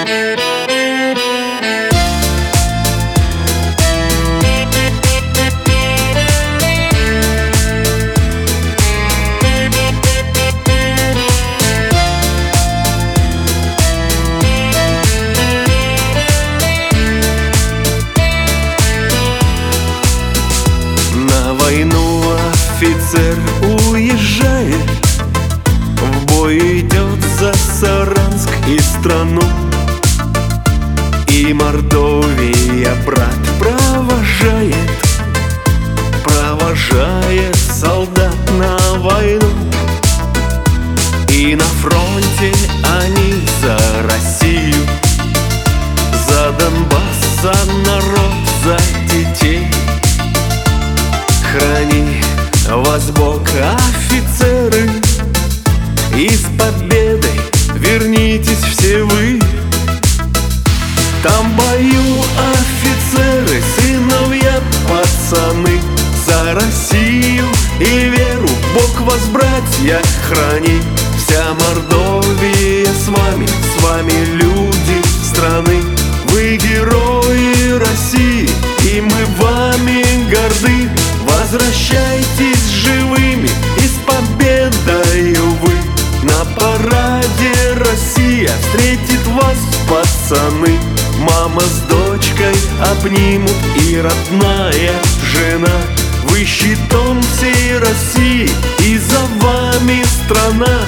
На войну офицер уезжает, в бой идет за Саранск и страну. И Мордовия брат провожает солдат на войну. И на фронте они за Россию, за Донбасс, за народ, за детей. Храни вас Бог, офицеры, и с победой вернитесь все вы. Там в бою офицеры, сыновья, пацаны, за Россию и веру Бог вас, братья, храни. Вся Мордовия с вами люди страны. Вы герои России, и мы вами горды. Возвращайтесь живыми и с победою вы. На параде Россия встретит вас, пацаны. Мама с дочкой обнимут, и родная жена. Вы щитом всей России, и за вами страна.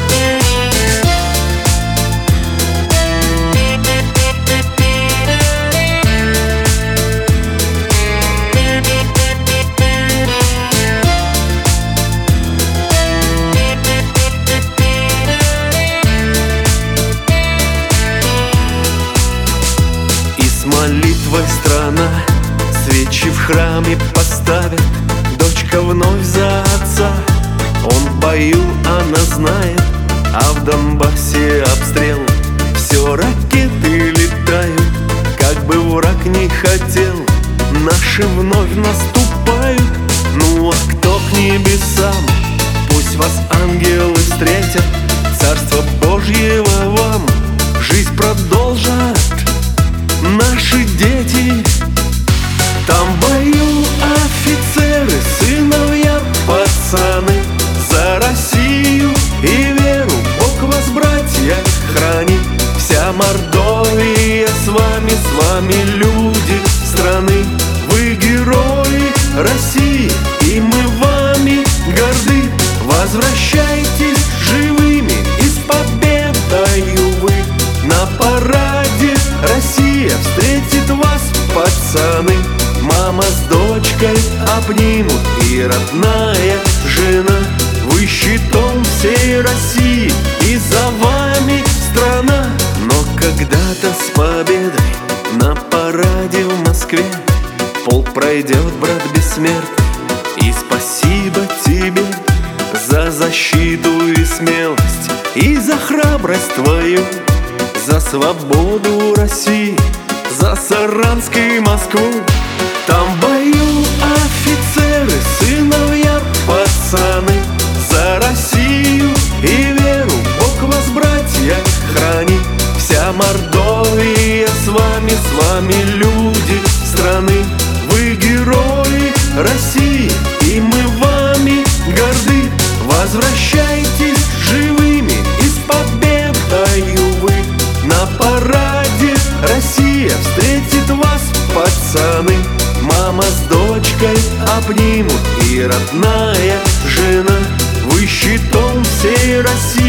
Молитвой страна свечи в храме поставит. Дочка вновь за отца, он в бою, она знает. А в Донбассе обстрел, все ракеты летают. Как бы враг не хотел, наши вновь наступают. Ну а кто к небесам, пусть вас ангелы встретят. Царство Божьего вам жизнь продолжат наши дети. Там в бою офицеры, сыновья, пацаны, за Россию и веру Бог вас, братья, храни. Вся Мордовия с вами люди страны. Вы герои России, и мы вами горды. Возвращайтесь живыми и с победою вы. На параде Россия встретит вас, пацаны. Мама с дочкой обнимут, и родная жена. Вы щитом всей России, и за вами страна. Но когда-то с победой на параде в Москве полк пройдет, брат бессмертный. И спасибо тебе за защиту и смелость, и за храбрость твою, за свободу России, за Саранск и Москву. Там в бою офицеры, сыновья, пацаны, за Россию и веру Бог вас, братья, храни. Вся Мордовия с вами люди страны. Вы герои России, и мы вами горды. Возвращайтесь живыми и с победою вы. На параде Россия встретит вас, пацаны. Мама с дочкой обнимут, и родная жена. Вы щитом всей России,